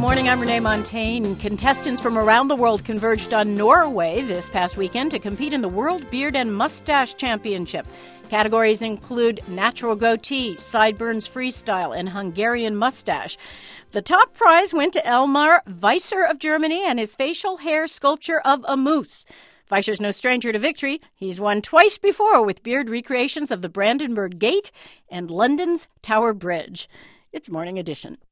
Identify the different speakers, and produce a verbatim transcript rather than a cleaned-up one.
Speaker 1: morning. I'm Renee Montaigne. Contestants from around the world converged on Norway this past weekend to compete in the World Beard and Mustache Championship. Categories include natural goatee, sideburns freestyle, and Hungarian mustache. The top prize went to Elmar Weiser of Germany and his facial hair sculpture of a moose. Weiser's no stranger to victory. He's won twice before with beard recreations of the Brandenburg Gate and London's Tower Bridge. It's Morning Edition.